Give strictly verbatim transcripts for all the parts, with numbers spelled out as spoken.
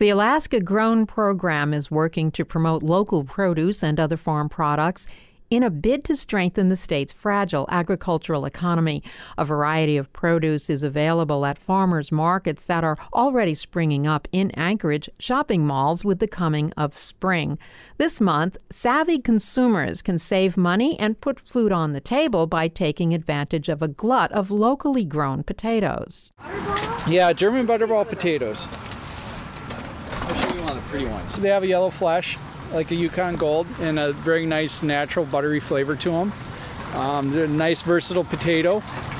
The Alaska Grown program is working to promote local produce and other farm products in a bid to strengthen the state's fragile agricultural economy. A variety of produce is available at farmers markets that are already springing up in Anchorage shopping malls with the coming of spring. This month, savvy consumers can save money and put food on the table by taking advantage of a glut of locally grown potatoes. Yeah, German butterball potatoes. I'll show you one of the pretty ones. They have a yellow flesh, like a Yukon Gold, and a very nice natural buttery flavor to them. Um, they're a nice versatile potato,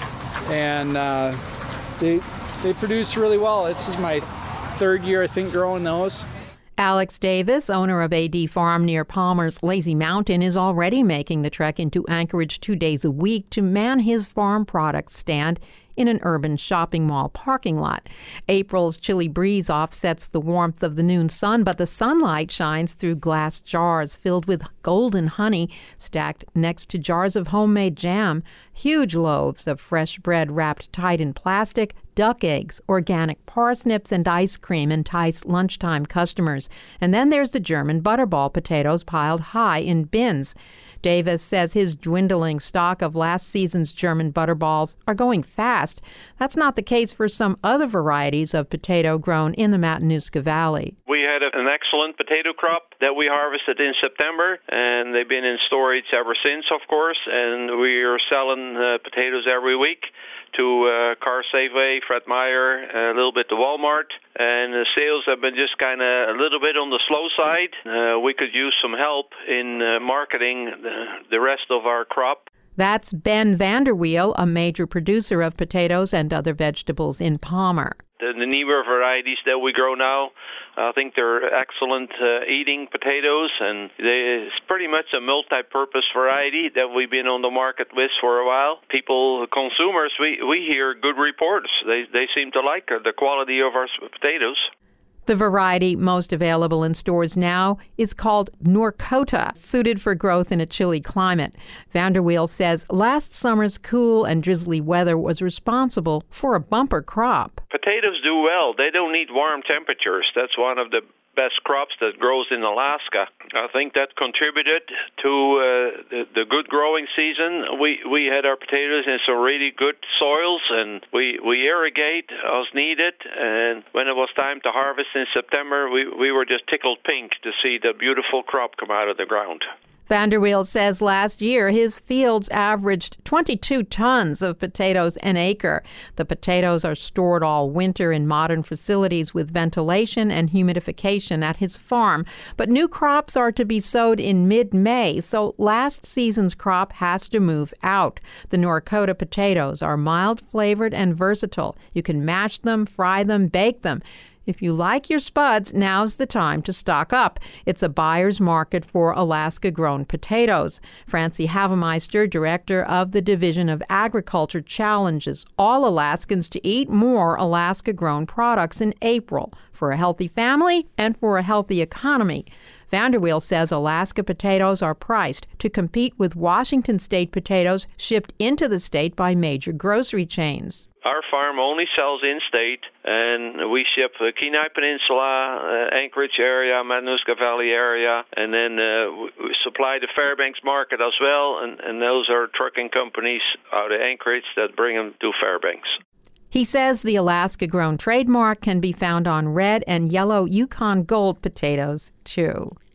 and uh, they they produce really well. This is my third year, I think, growing those. Alex Davis, owner of A D Farm near Palmer's Lazy Mountain, is already making the trek into Anchorage two days a week to man his farm products stand in an urban shopping mall parking lot. April's chilly breeze offsets the warmth of the noon sun, but the sunlight shines through glass jars filled with golden honey stacked next to jars of homemade jam, huge loaves of fresh bread wrapped tight in plastic, duck eggs, organic parsnips, and ice cream entice lunchtime customers. And then there's the German butterball potatoes piled high in bins. Davis says his dwindling stock of last season's German butterballs are going fast. That's not the case for some other varieties of potato grown in the Matanuska Valley. We had an excellent potato crop that we harvested in September, and they've been in storage ever since, of course, and we are selling uh, potatoes every week to uh, Car Safeway, Fred Meyer, a little bit to Walmart, and the sales have been just kind of a little bit on the slow side. Uh, we could use some help in uh, marketing the, the rest of our crop. That's Ben Vanderweel, a major producer of potatoes and other vegetables in Palmer. The, the newer varieties that we grow now, I think they're excellent uh, eating potatoes, and they, it's pretty much a multi-purpose variety that we've been on the market with for a while. People, consumers, we, we hear good reports. They, they seem to like the quality of our potatoes. The variety most available in stores now is called Norcota, suited for growth in a chilly climate. Vanderweel says last summer's cool and drizzly weather was responsible for a bumper crop. Potatoes do well. They don't need warm temperatures. That's one of the best crops that grows in Alaska. I think that contributed to uh, the, the good growing season. We we had our potatoes in some really good soils, and we, we irrigate as needed. And when it was time to harvest in September, we, we were just tickled pink to see the beautiful crop come out of the ground. Vanderweel says last year his fields averaged twenty-two tons of potatoes an acre. The potatoes are stored all winter in modern facilities with ventilation and humidification at his farm. But new crops are to be sowed in mid-May, so last season's crop has to move out. The Norcota potatoes are mild-flavored and versatile. You can mash them, fry them, bake them. If you like your spuds, now's the time to stock up. It's a buyer's market for Alaska-grown potatoes. Francie Havemeister, director of the Division of Agriculture, challenges all Alaskans to eat more Alaska-grown products in April for a healthy family and for a healthy economy. Vanderweel says Alaska potatoes are priced to compete with Washington state potatoes shipped into the state by major grocery chains. Our farm only sells in-state, and we ship the Kenai Peninsula, uh, Anchorage area, Matanuska Valley area, and then uh, we supply the Fairbanks market as well, and, and those are trucking companies out of Anchorage that bring them to Fairbanks. He says the Alaska-grown trademark can be found on red and yellow Yukon Gold potatoes, too.